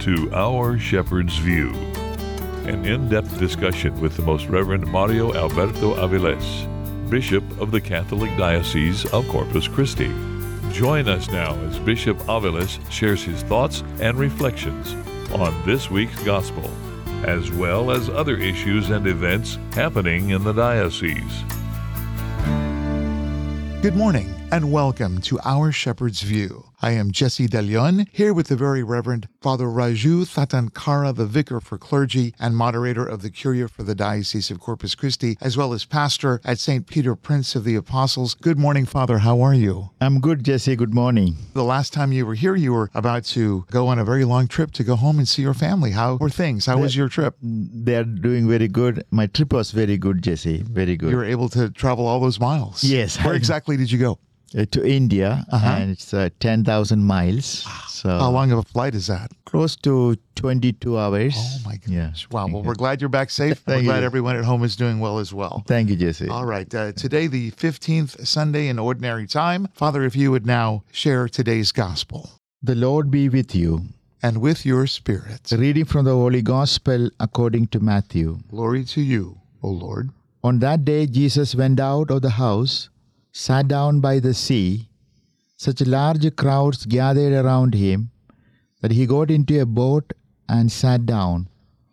to Our Shepherd's View, an in-depth discussion with the Most Reverend Mario Alberto Aviles, Bishop of the Catholic Diocese of Corpus Christi. Join us now as Bishop Aviles shares his thoughts and reflections on this week's Gospel, as well as other issues and events happening in the diocese. Good morning and welcome to Our Shepherd's View. I am Jesse De Leon, here with the Very Reverend Father Raju Thatankara, the Vicar for Clergy and moderator of the Curia for the Diocese of Corpus Christi, as well as pastor at St. Peter Prince of the Apostles. Good morning, Father. How are you? I'm good, Jesse. Good morning. The last time you were here, you were about to go on a very long trip to go home and see your family. How were things? How was your trip? They're doing very good. My trip was very good, Jesse. Very good. You were able to travel all those miles? Yes. Where exactly did you go? To India, and it's 10,000 miles. So how long of a flight is that? Close to 22 hours. Oh, my goodness. Yeah. Wow. Well, we're glad you're back safe. We're Thank glad you. everyone at home is doing well as well. Thank you, Jesse. All right. Today, the 15th Sunday in Ordinary Time. Father, if you would now share today's Gospel. The Lord be with you. And with your spirit. Reading from the Holy Gospel according to Matthew. Glory to you, O Lord. On that day, Jesus went out of the house, sat down by the sea. Such large crowds gathered around him that he got into a boat and sat down.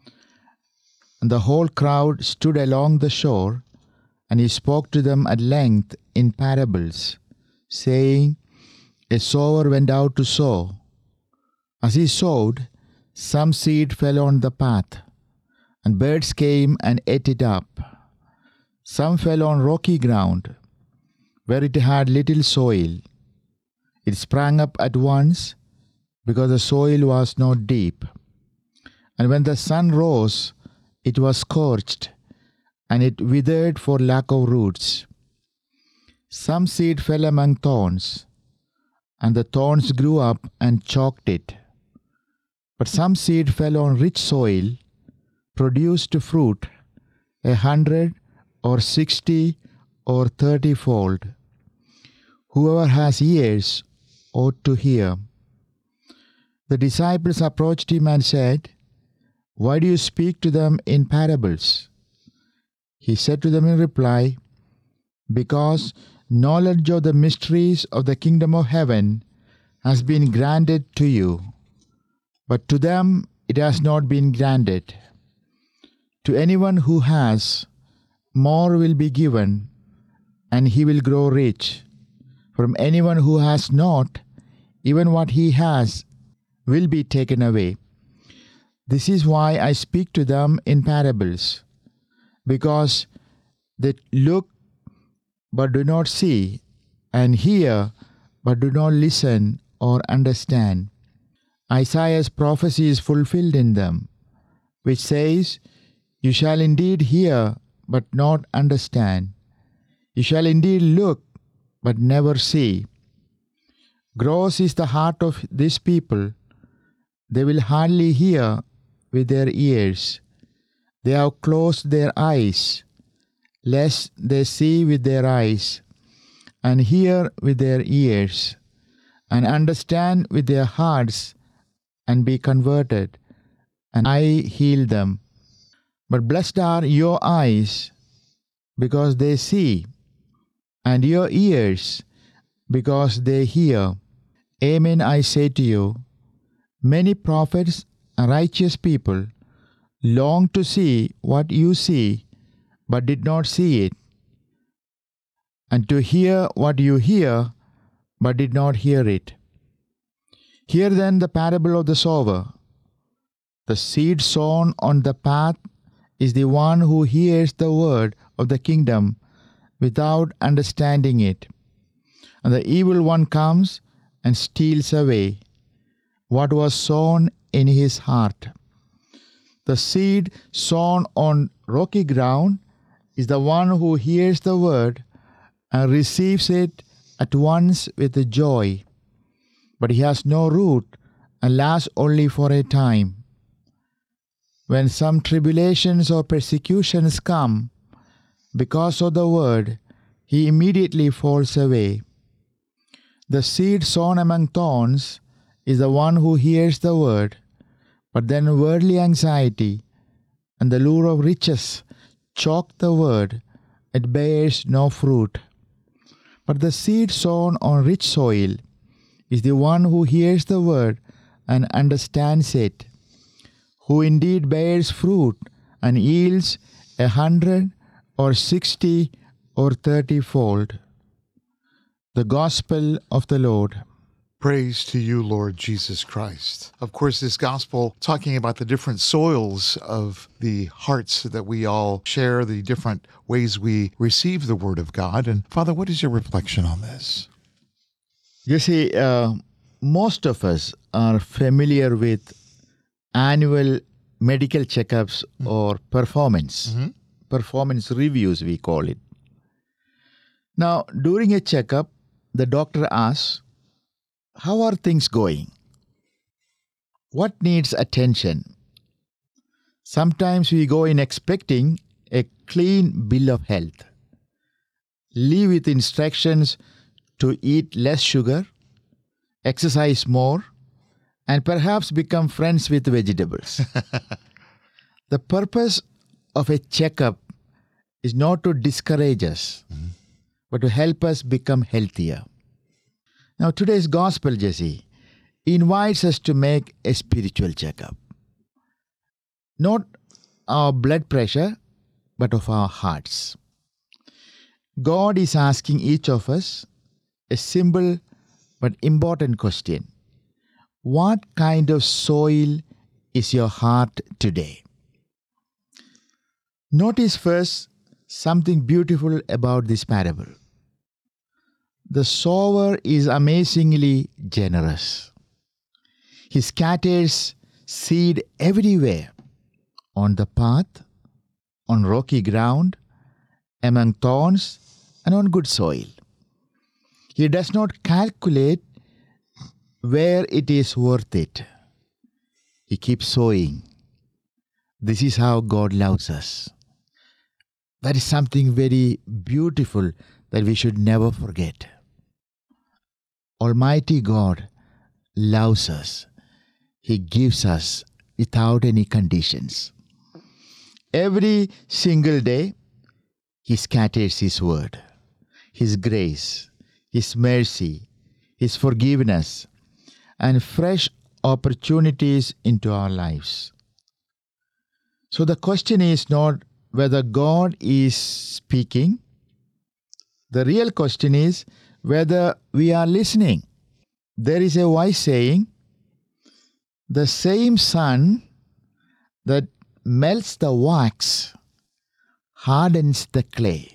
And the whole crowd stood along the shore, and he spoke to them at length in parables, saying, A sower went out to sow. As he sowed, some seed fell on the path, and birds came and ate it up. Some fell on rocky ground, where it had little soil. It sprang up at once, because the soil was not deep. And when the sun rose, it was scorched, and it withered for lack of roots. Some seed fell among thorns, and the thorns grew up and choked it. But some seed fell on rich soil, produced fruit 100 or 60 or 30-fold. Whoever has ears ought to hear. The disciples approached him and said, Why do you speak to them in parables? He said to them in reply, Because knowledge of the mysteries of the kingdom of heaven has been granted to you, but to them it has not been granted. To anyone who has, more will be given, and he will grow rich. From anyone who has not, even what he has will be taken away. This is why I speak to them in parables, because they look but do not see, and hear but do not listen or understand. Isaiah's prophecy is fulfilled in them, which says, You shall indeed hear but not understand. You shall indeed look but never see. Gross is the heart of this people. They will hardly hear with their ears. They have closed their eyes, lest they see with their eyes, and hear with their ears, and understand with their hearts, and be converted, and I heal them. But blessed are your eyes, because they see, and your ears, because they hear. Amen, I say to you, many prophets and righteous people longed to see what you see, but did not see it, and to hear what you hear, but did not hear it. Hear then the parable of the sower. The seed sown on the path is the one who hears the word of the kingdom without understanding it. And the evil one comes and steals away what was sown in his heart. The seed sown on rocky ground is the one who hears the word and receives it at once with joy. But he has no root and lasts only for a time. When some tribulations or persecutions come because of the word, he immediately falls away. The seed sown among thorns is the one who hears the word, But then worldly anxiety and the lure of riches choke the word, it bears no fruit. But the seed sown on rich soil is the one who hears the word and understands it, who indeed bears fruit and yields 100 or 60 or 30-fold. The Gospel of the Lord. Praise to you, Lord Jesus Christ. Of course, this gospel talking about the different soils of the hearts that we all share, the different ways we receive the Word of God. And Father, what is your reflection on this? You see, most of us are familiar with annual medical checkups or performance reviews, we call it. Now, during a checkup, the doctor asks, how are things going? What needs attention? Sometimes we go in expecting a clean bill of health, leave with instructions to eat less sugar, exercise more, and perhaps become friends with vegetables. The purpose of a checkup is not to discourage us, but to help us become healthier. Now, today's gospel, Jesse, invites us to make a spiritual checkup. Not our blood pressure, but of our hearts. God is asking each of us a simple but important question. What kind of soil is your heart today? Notice first something beautiful about this parable. The sower is amazingly generous. He scatters seed everywhere, on the path, on rocky ground, among thorns, and on good soil. He does not calculate where it is worth it. He keeps sowing. This is how God loves us. That is something very beautiful that we should never forget. Almighty God loves us. He gives us without any conditions. Every single day, He scatters His word, His grace, His mercy, His forgiveness, and fresh opportunities into our lives. So the question is not whether God is speaking. The real question is whether we are listening. There is a wise saying, the same sun that melts the wax hardens the clay.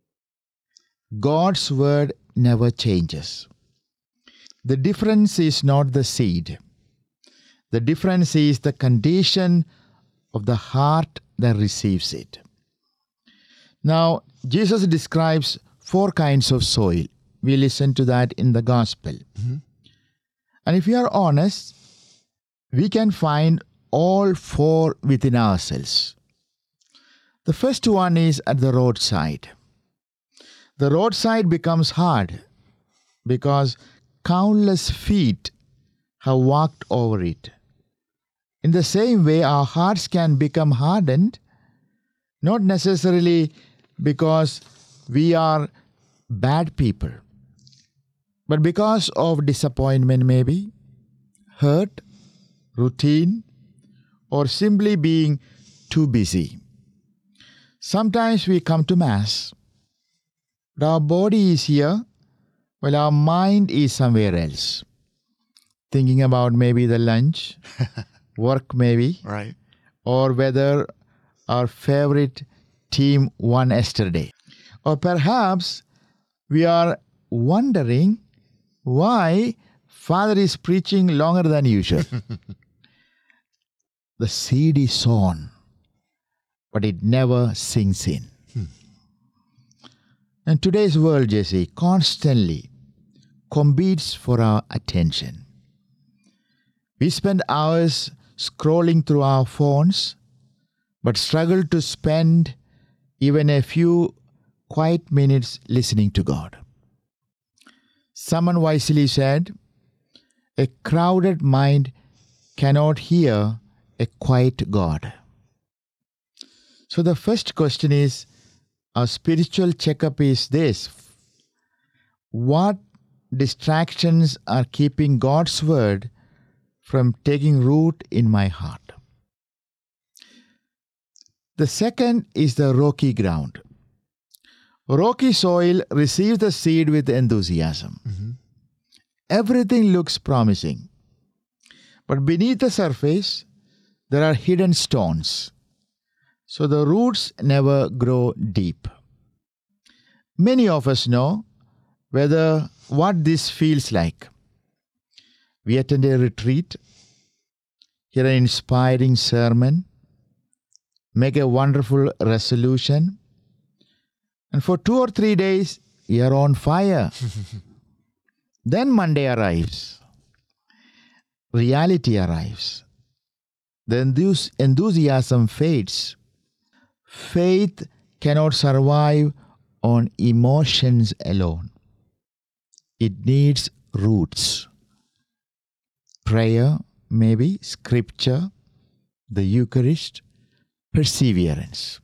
God's word never changes. The difference is not the seed. The difference is the condition of the heart that receives it. Now, Jesus describes 4 kinds of soil. We listen to that in the gospel. And if we are honest, we can find all 4 within ourselves. The first one is at the roadside. The roadside becomes hard because countless feet have walked over it. In the same way, our hearts can become hardened, not necessarily because we are bad people, but because of disappointment maybe, hurt, routine, or simply being too busy. Sometimes we come to Mass, but our body is here while our mind is somewhere else, thinking about maybe the lunch, work maybe, Right. or whether our favorite team won yesterday. Or perhaps we are wondering why Father is preaching longer than usual. The seed is sown, but it never sinks in. And today's world, Jesse, constantly competes for our attention. We spend hours scrolling through our phones, but struggle to spend even a few quiet minutes listening to God. Someone wisely said, a crowded mind cannot hear a quiet God. So the first question is, our spiritual checkup is this: what distractions are keeping God's word from taking root in my heart? The second is the rocky ground. Rocky soil receives the seed with enthusiasm. Everything looks promising. But beneath the surface, there are hidden stones. So the roots never grow deep. Many of us know what this feels like. We attend a retreat, hear an inspiring sermon, make a wonderful resolution, and for 2 or 3 days, we are on fire. Then Monday arrives. Reality arrives. The enthusiasm fades. Faith cannot survive on emotions alone. It needs roots. Prayer, maybe, scripture, the Eucharist, perseverance.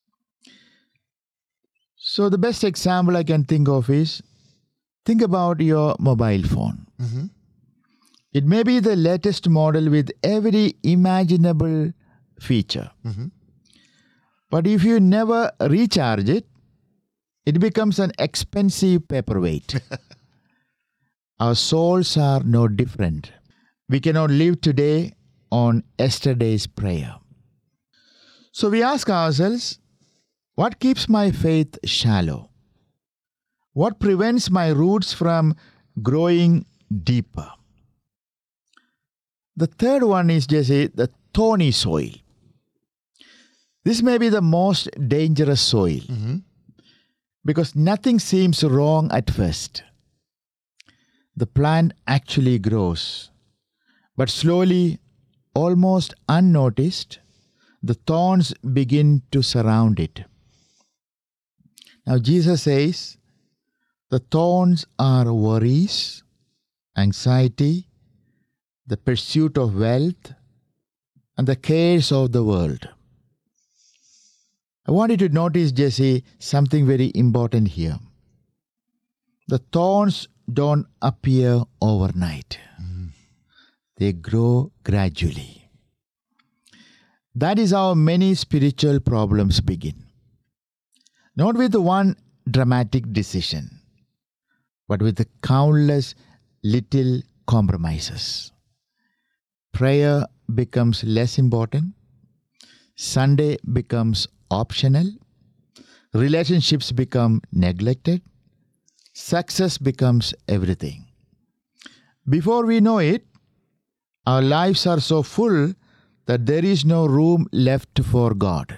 So the best example I can think of is, think about your mobile phone. It may be the latest model with every imaginable feature. But if you never recharge it, it becomes an expensive paperweight. Our souls are no different. We cannot live today on yesterday's prayer. So we ask ourselves, what keeps my faith shallow? What prevents my roots from growing deeper? The third one is, Jesse, the thorny soil. This may be the most dangerous soil because nothing seems wrong at first. The plant actually grows, but slowly, almost unnoticed, the thorns begin to surround it. Now Jesus says, the thorns are worries, anxiety, the pursuit of wealth, and the cares of the world. I want you to notice, Jesse, something very important here. The thorns don't appear overnight. They grow gradually. That is how many spiritual problems begin. Not with one dramatic decision, but with the countless little compromises. Prayer becomes less important. Sunday becomes optional. Relationships become neglected. Success becomes everything. Before we know it, our lives are so full that there is no room left for God.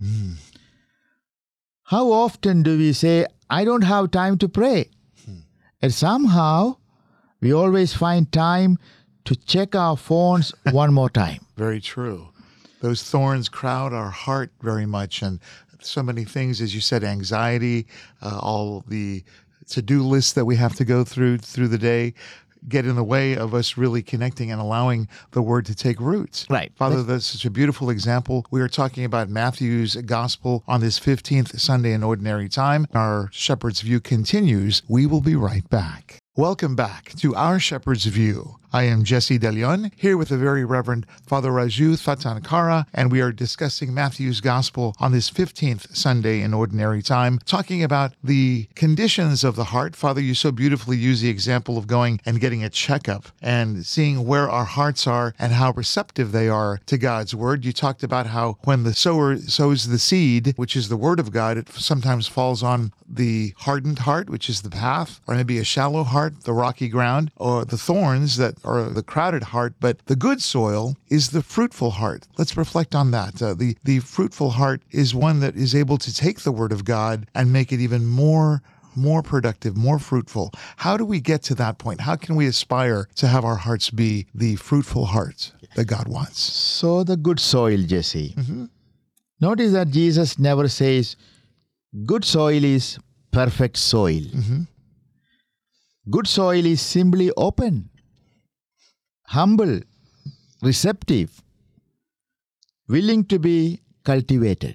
How often do we say, I don't have time to pray? And somehow, we always find time to check our phones one more time. Very true. Those thorns crowd our heart very much, and so many things, as you said, anxiety, all the to-do lists that we have to go through the day get in the way of us really connecting and allowing the word to take roots. Right. Father, that's such a beautiful example. We are talking about Matthew's gospel on this 15th Sunday in Ordinary Time. Our Shepherd's View continues. We will be right back. Welcome back to Our Shepherd's View. I am Jesse De Leon, here with the very Reverend Father Raju Thatankara, and we are discussing Matthew's Gospel on this 15th Sunday in Ordinary Time, talking about the conditions of the heart. Father, you so beautifully use the example of going and getting a checkup and seeing where our hearts are and how receptive they are to God's Word. You talked about how when the sower sows the seed, which is the Word of God, it sometimes falls on the hardened heart, which is the path, or maybe a shallow heart, the rocky ground, or the thorns that are the crowded heart. But the good soil is the fruitful heart. Let's reflect on that. The fruitful heart is one that is able to take the Word of God and make it even more productive, more fruitful. How do we get to that point? How can we aspire to have our hearts be the fruitful hearts that God wants? So the good soil, Jesse. Notice that Jesus never says, good soil is perfect soil. Good soil is simply open, humble, receptive. willing to be cultivated.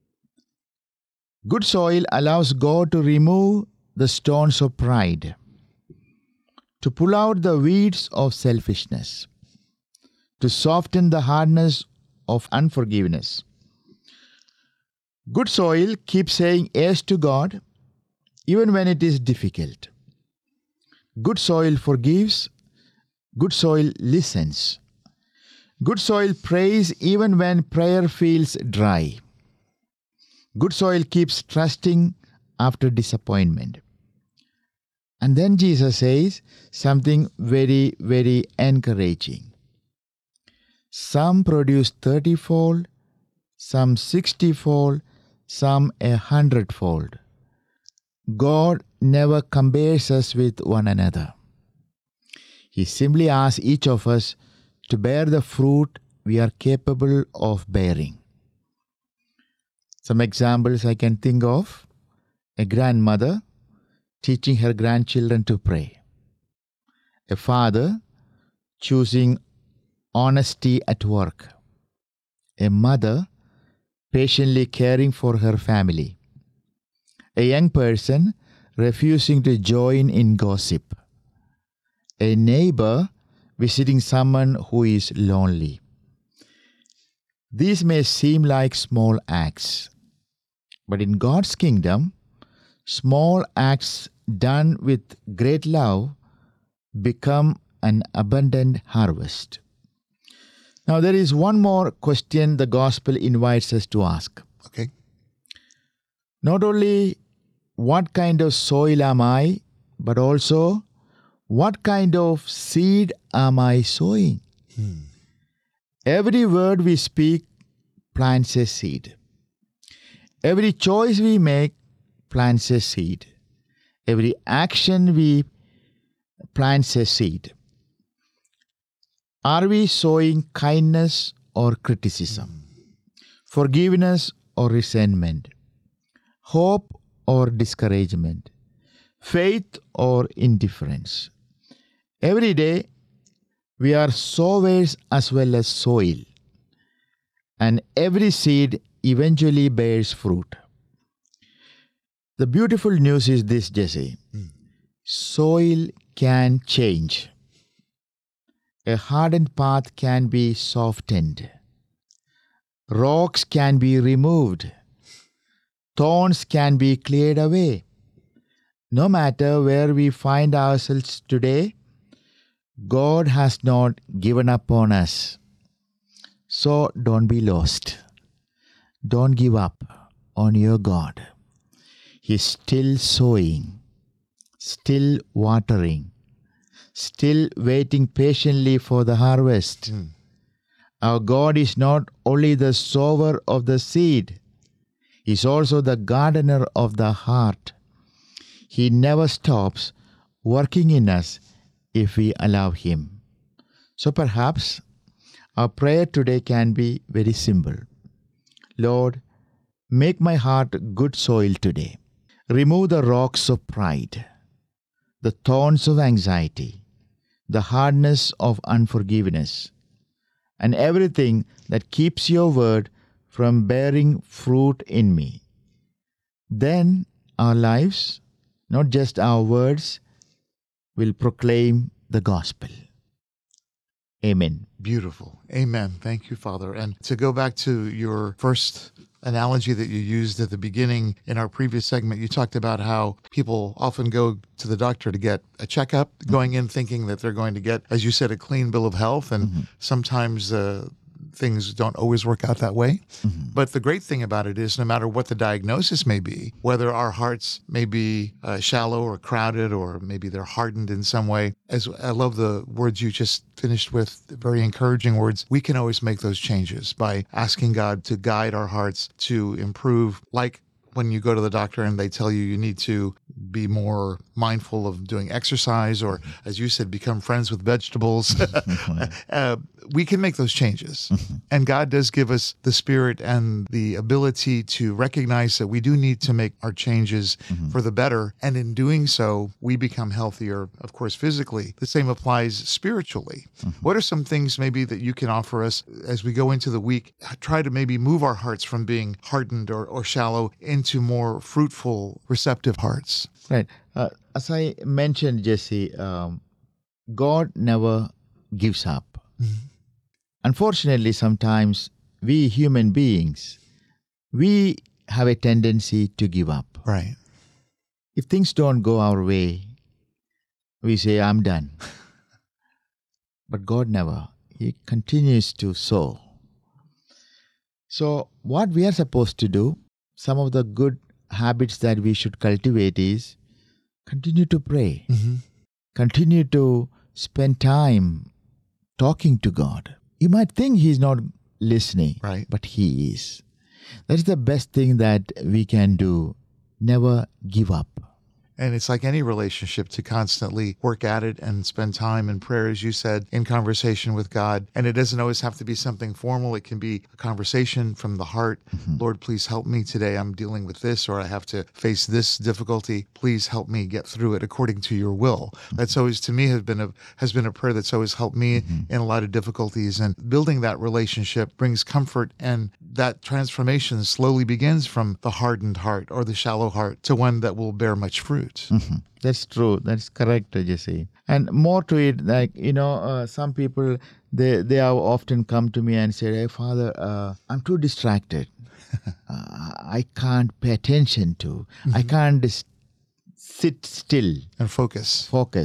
Good soil allows God to remove the stones of pride, to pull out the weeds of selfishness, to soften the hardness of unforgiveness. Good soil keeps saying yes to God even when it is difficult. Good soil forgives. Good soil listens. Good soil prays even when prayer feels dry. Good soil keeps trusting after disappointment. And then Jesus says something very, very encouraging. Some produce 30-fold, some 60-fold, some 100-fold. God never compares us with one another. He simply asks each of us to bear the fruit we are capable of bearing. Some examples I can think of: a grandmother teaching her grandchildren to pray, a father choosing honesty at work, a mother patiently caring for her family, a young person refusing to join in gossip, a neighbor visiting someone who is lonely. These may seem like small acts, but in God's kingdom, small acts done with great love become an abundant harvest. Now, there is one more question the gospel invites us to ask. Okay. Not only what kind of soil am I, but also what kind of seed am I sowing? Every word we speak plants a seed. Every choice we make plants a seed. Every action we plants a seed. Are we sowing kindness or criticism? Forgiveness or resentment? Hope or discouragement? Faith or indifference? Every day, we are sowers as well as soil. And every seed eventually bears fruit. The beautiful news is this, Jesse. Soil can change. A hardened path can be softened. Rocks can be removed. Thorns can be cleared away. No matter where we find ourselves today, God has not given up on us. So don't be lost. Don't give up on your God. He's still sowing, still watering, still waiting patiently for the harvest. Our God is not only the sower of the seed, He's also the gardener of the heart. He never stops working in us if we allow Him. So perhaps our prayer today can be very simple. Lord, make my heart good soil today. Remove the rocks of pride, the thorns of anxiety, the hardness of unforgiveness, and everything that keeps your word from bearing fruit in me. Then our lives, not just our words, will proclaim the gospel. Amen. Beautiful. Amen. Thank you, Father. And to go back to your first analogy that you used at the beginning in our previous segment, you talked about how people often go to the doctor to get a checkup, going in thinking that they're going to get, as you said, a clean bill of health. And sometimes things don't always work out that way. But the great thing about it is no matter what the diagnosis may be, whether our hearts may be shallow or crowded, or maybe they're hardened in some way, as I love the words you just finished with, very encouraging words, we can always make those changes by asking God to guide our hearts to improve, like when you go to the doctor and they tell you need to be more mindful of doing exercise, or, as you said, become friends with vegetables. We can make those changes. And God does give us the spirit and the ability to recognize that we do need to make our changes for the better. And in doing so, we become healthier, of course, physically. The same applies spiritually. What are some things maybe that you can offer us as we go into the week? Try to maybe move our hearts from being hardened or shallow into more fruitful, receptive hearts. Right. As I mentioned, Jesse, God never gives up. Unfortunately, sometimes we human beings, we have a tendency to give up. Right. If things don't go our way, we say, I'm done. But God never. He continues to sow. So what we are supposed to do, some of the good habits that we should cultivate is continue to pray. Continue to spend time talking to God. You might think He's not listening, Right. but He is. That's the best thing that we can do. Never give up. And it's like any relationship, to constantly work at it and spend time in prayer, as you said, in conversation with God. And it doesn't always have to be something formal. It can be a conversation from the heart. Lord, please help me today. I'm dealing with this, or I have to face this difficulty. Please help me get through it according to your will. That's always, to me, has been a prayer that's always helped me in a lot of difficulties. And building that relationship brings comfort, and that transformation slowly begins from the hardened heart or the shallow heart to one that will bear much fruit. That's true. That's correct, Jesse. And more to it, like, some people, they have often come to me and said, hey, Father, I'm too distracted. I can't pay attention to. I can't sit still. And focus.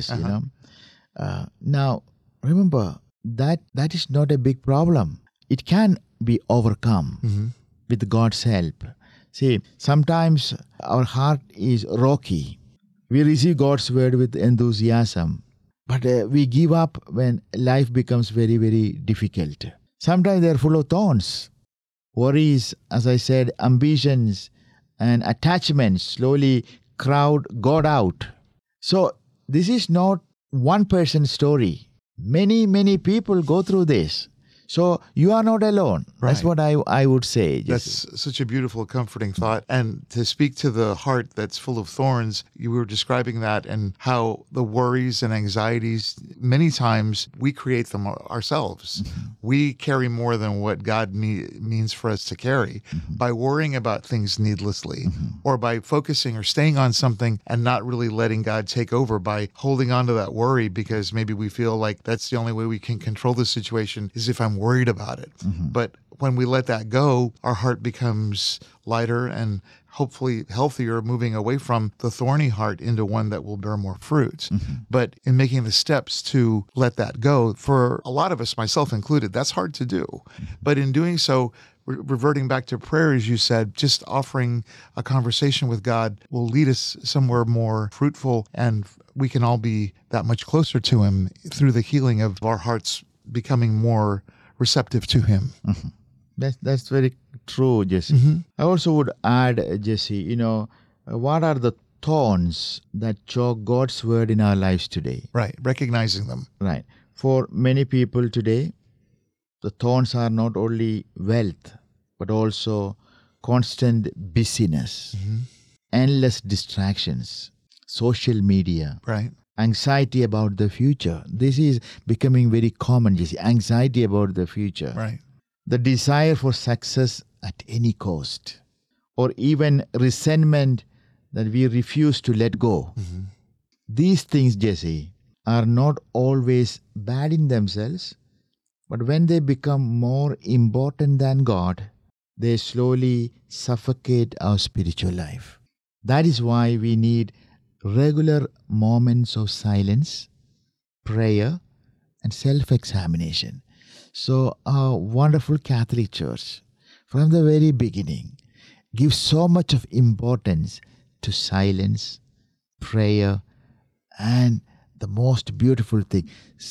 Now, remember, that is not a big problem. It can be overcome with God's help. See, sometimes our heart is rocky. We receive God's word with enthusiasm, but we give up when life becomes very, very difficult. Sometimes they are full of thorns. Worries, as I said, ambitions and attachments slowly crowd God out. So this is not one person's story. Many, many people go through this. So you are not alone. Right. That's what I would say. That's such a beautiful, comforting thought. And to speak to the heart that's full of thorns, you were describing that, and how the worries and anxieties, many times we create them ourselves. We carry more than what God means for us to carry by worrying about things needlessly, or by focusing or staying on something and not really letting God take over, by holding on to that worry because maybe we feel like that's the only way we can control the situation is if I'm worried about it. But when we let that go, our heart becomes lighter and hopefully healthier, moving away from the thorny heart into one that will bear more fruit. But in making the steps to let that go, for a lot of us, myself included, that's hard to do. But in doing so, reverting back to prayer, as you said, just offering a conversation with God will lead us somewhere more fruitful, and we can all be that much closer to Him through the healing of our hearts becoming more receptive to Him. That's very true, Jesse. I also would add, Jesse, what are the thorns that choke God's word in our lives today? Right, recognizing them. Right. For many people today, the thorns are not only wealth, but also constant busyness, endless distractions, social media, Right. anxiety about the future. This is becoming very common, Jesse. Anxiety about the future. Right. The desire for success at any cost, or even resentment that we refuse to let go. These things, Jesse, are not always bad in themselves, but when they become more important than God, they slowly suffocate our spiritual life. That is why we need regular moments of silence, prayer, and self-examination. So our wonderful Catholic Church, from the very beginning, gives so much of importance to silence, prayer, and the most beautiful thing,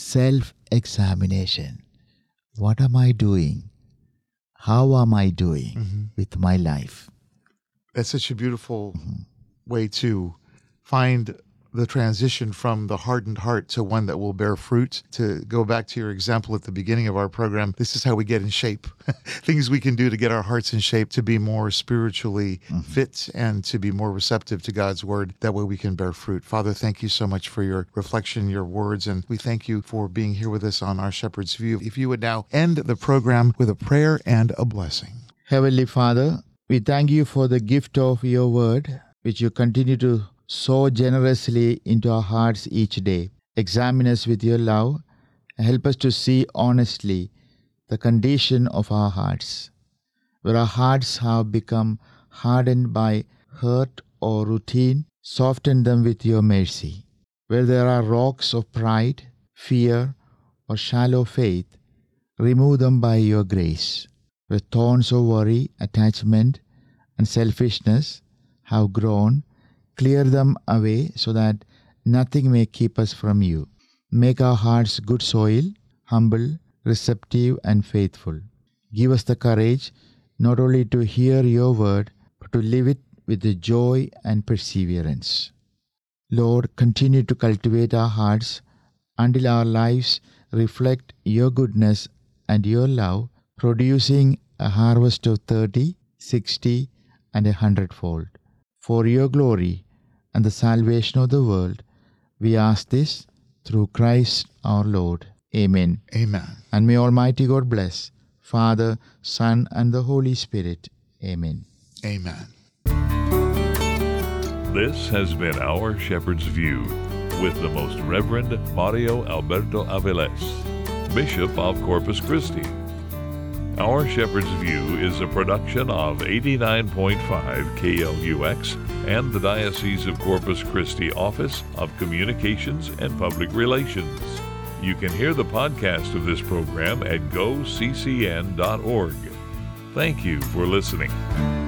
self-examination. What am I doing? How am I doing with my life? That's such a beautiful way to find the transition from the hardened heart to one that will bear fruit. To go back to your example at the beginning of our program, this is how we get in shape. Things we can do to get our hearts in shape, to be more spiritually fit and to be more receptive to God's word. That way we can bear fruit. Father, thank you so much for your reflection, your words, and we thank you for being here with us on Our Shepherd's View. If you would now end the program with a prayer and a blessing. Heavenly Father, we thank you for the gift of your word, which you continue to sow generously into our hearts each day. Examine us with your love and help us to see honestly the condition of our hearts. Where our hearts have become hardened by hurt or routine, soften them with your mercy. Where there are rocks of pride, fear, or shallow faith, remove them by your grace. Where thorns of worry, attachment, and selfishness have grown, clear them away so that nothing may keep us from you. Make our hearts good soil, humble, receptive, and faithful. Give us the courage not only to hear your word, but to live it with the joy and perseverance. Lord, continue to cultivate our hearts until our lives reflect your goodness and your love, producing a harvest of 30, 60, and 100-fold. For your glory and the salvation of the world, we ask this through Christ our Lord. Amen. Amen. And may Almighty God bless, Father, Son, and the Holy Spirit. Amen. Amen. This has been Our Shepherd's View with the Most Reverend Mario Alberto Aviles, Bishop of Corpus Christi. Our Shepherd's View is a production of 89.5 KLUX and the Diocese of Corpus Christi Office of Communications and Public Relations. You can hear the podcast of this program at goccn.org. Thank you for listening.